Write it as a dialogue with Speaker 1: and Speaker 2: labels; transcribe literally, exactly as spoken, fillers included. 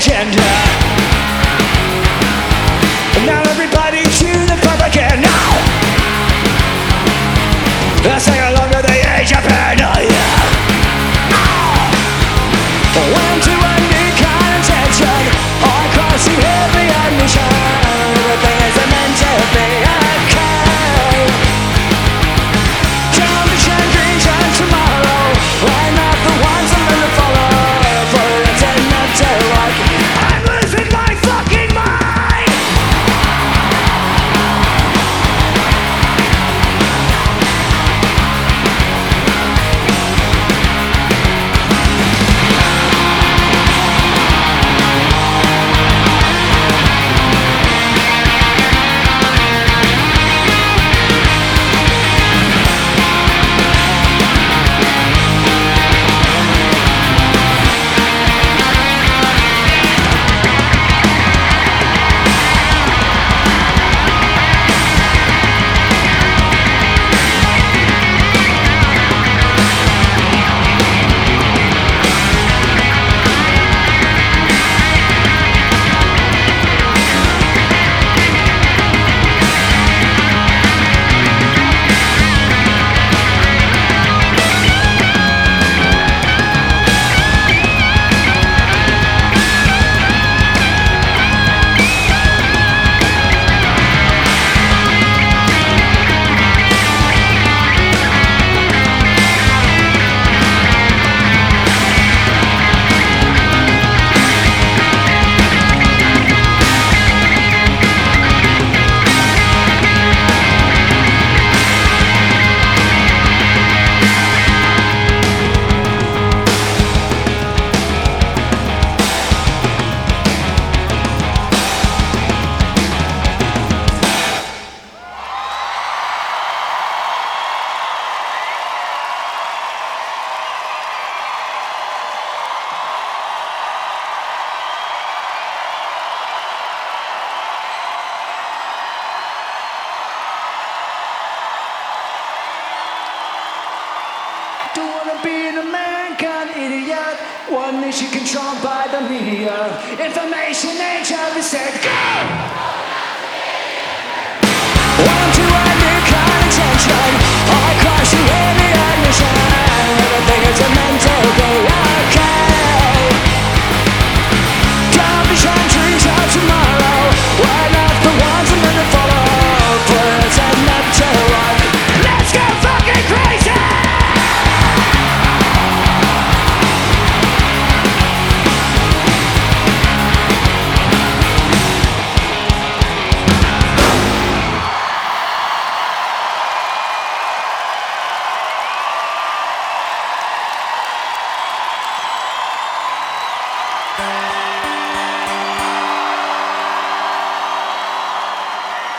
Speaker 1: agenda. Now everybody to the pub again. Now I sing along to the age of paranoia. When to a new kind of tension, all across the heavy admission, everything is meant to be okay. Down the chain dreams and tomorrow, line up the ones I'm gonna follow. For it's enough to like, I'm losing my fucking mind. Don't wanna be the mankind idiot, one nation controlled by the media. Information age of the said go!